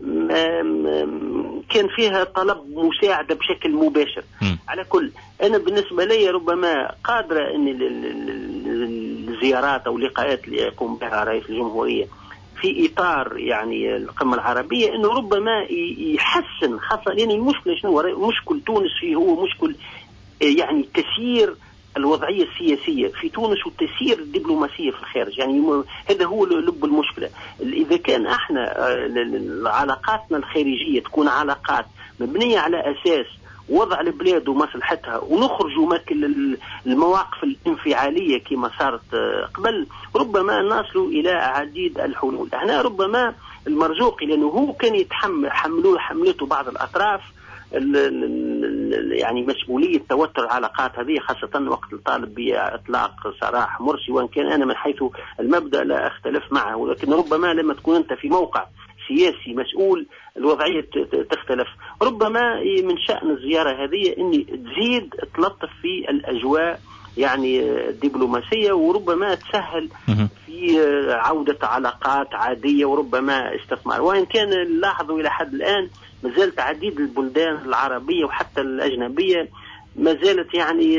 كان فيها طلب مساعدة بشكل مباشر. م. على كل أنا بالنسبة لي ربما قادرة أن الزيارات أو اللقاءات اللي يقوم بها رئيس الجمهورية في إطار يعني القمة العربية أنه ربما يحسن، خاصة لأن يعني المشكلة شنو هو؟ مشكل تونس فيه هو مشكل يعني تسيير الوضعية السياسية في تونس والتسيير الدبلوماسية في الخارج، يعني هذا هو لب المشكلة. إذا كان احنا علاقاتنا الخارجية تكون علاقات مبنية على أساس وضع البلاد ومصلحتها ونخرجوا مثل المواقف الانفعالية كما صارت قبل، ربما نصلوا إلى عديد الحلول. هنا ربما المرزوقي لأنه هو كان يتحمل حملوه حملته بعض الأطراف يعني مسؤولية توتر العلاقات هذه، خاصة وقت الطالب بإطلاق سراح مرسي، وإن كان أنا من حيث المبدأ لا أختلف معه، ولكن ربما لما تكون أنت في موقع سياسي مسؤول الوضعية تختلف. ربما من شأن الزيارة هذه أني تزيد تلطف في الأجواء يعني الدبلوماسية، وربما تسهل في عودة علاقات عادية وربما استثمار. وإن كان لاحظوا إلى حد الآن ما زالت عديد البلدان العربية وحتى الأجنبية ما زالت يعني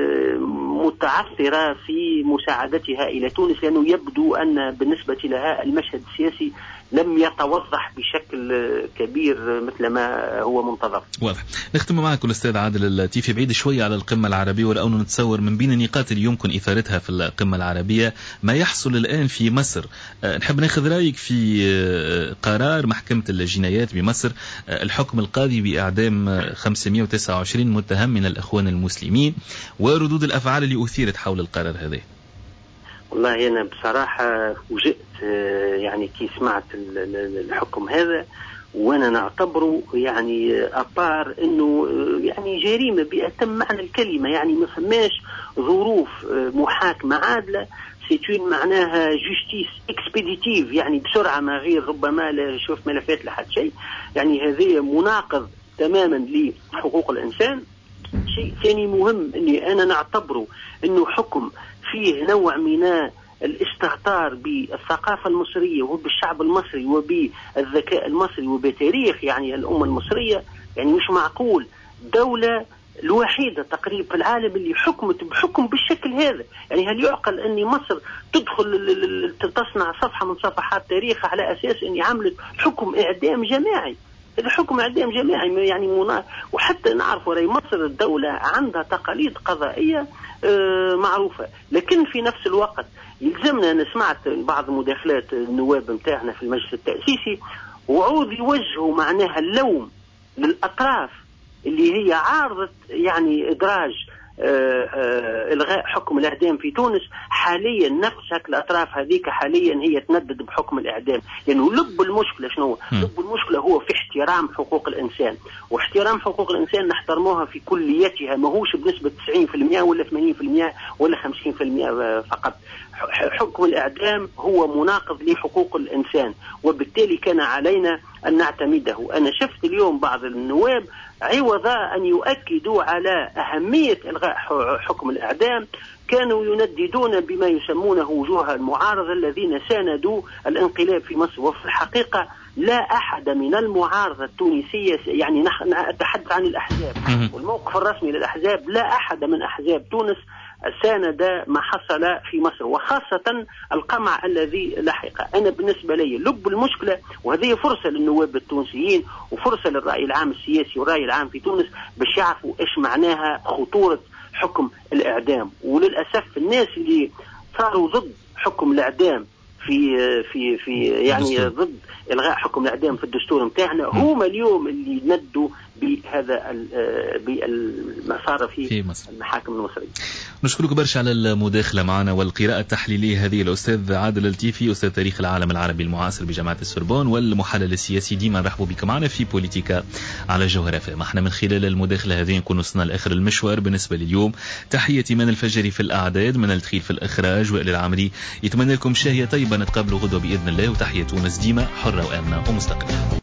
متعثرة في مساعدتها إلى تونس، لأنه يبدو أن بالنسبة لها المشهد السياسي لم يتوضح بشكل كبير مثل ما هو منتظر. واضح. نختم معكم الأستاذ عادل التيفي، بعيد شوية على القمة العربية، ولأنه نتصور من بين النقاط اللي يمكن إثارتها في القمة العربية ما يحصل الآن في مصر. نحب ناخذ رأيك في قرار محكمة الجنايات بمصر، الحكم القاضي بإعدام خمسمائة وتسعة وعشرين متهم من الأخوان المسلمين، وردود الأفعال اللي أثيرت حول القرار هذا. والله أنا بصراحة وجئت يعني كي سمعت الحكم هذا، وأنا نعتبره يعني أبار أنه يعني جريمة بأتم معنى الكلمة، يعني ما فماش ظروف محاكمة عادلة، سيتون معناها جوستيس اكسبيديتيف، يعني بسرعة ما غير ربما لا شوف ملفات لحد شيء، يعني هذه مناقض تماما لحقوق الإنسان. شيء ثاني مهم أني أنا نعتبره أنه حكم فيه نوع من الاستهتار بالثقافة المصرية وبالشعب المصري وبالذكاء المصري وبتاريخ يعني الأمة المصرية. يعني مش معقول دولة الوحيدة تقريبا في العالم اللي حكمت بحكم بالشكل هذا. يعني هل يعقل أن مصر تدخل تصنع صفحة من صفحات تاريخها على أساس أن عملت حكم إعدام جماعي؟ هذا حكم إعدام جماعي يعني منا... وحتى نعرف ورأي مصر الدولة عندها تقاليد قضائية آه معروفة، لكن في نفس الوقت يلزمنا. أنا سمعت بعض مداخلات النواب متاعنا في المجلس التأسيسي وعود يوجهوا معناها اللوم للأطراف اللي هي عارضة يعني إدراج إلغاء حكم الإعدام في تونس. حاليا نفس الأطراف هذيك حاليا هي تندد بحكم الإعدام، لأنه يعني لب المشكلة شنو؟ لب المشكلة هو في احترام حقوق الإنسان، واحترام حقوق الإنسان نحترموها في كليتها، ماهوش بنسبة تسعين بالمئة ولا ثمانين بالمئة ولا خمسين بالمئة فقط. حكم الإعدام هو مناقض لحقوق الإنسان، وبالتالي كان علينا أن نعتمده. أنا شفت اليوم بعض النواب عوض أن يؤكدوا على أهمية إلغاء حكم الإعدام كانوا ينددون بما يسمونه وجوه المعارضة الذين ساندوا الانقلاب في مصر. وفي الحقيقة لا أحد من المعارضة التونسية، يعني نحن نتحدث عن الأحزاب والموقف الرسمي للأحزاب، لا أحد من أحزاب تونس ساند ما حصل في مصر، وخاصة القمع الذي لحق. أنا بالنسبة لي لب المشكلة، وهذه فرصة للنواب التونسيين وفرصة للرأي العام السياسي والرأي العام في تونس باش يعرفوا إيش معناها خطورة حكم الإعدام. وللأسف الناس اللي صاروا ضد حكم الإعدام في في في يعني ضد إلغاء حكم الإعدام في الدستور متاعنا هم اليوم اللي ندوا بهذا بالما صار في, في المحاكم المصرية. نشكرك برشا على المداخلة معنا والقراءة التحليلية هذه الأستاذ عادل التيفي، أستاذ تاريخ العالم العربي المعاصر بجامعة السوربون والمحلل السياسي. ديما نرحبوا بك معنا في بوليتيكا على جوهر اف ام. احنا من خلال المداخلة هذه نكون وصلنا لآخر المشوار بالنسبة لليوم. تحياتي من الفجري في الأعداد، من التخيل في الإخراج، وإلى العمري يتمنى لكم شاهية طيبة. نتقابلوا غدوة بإذن الله، وتحية تونس ديما حرة وآمنة ومستقلة.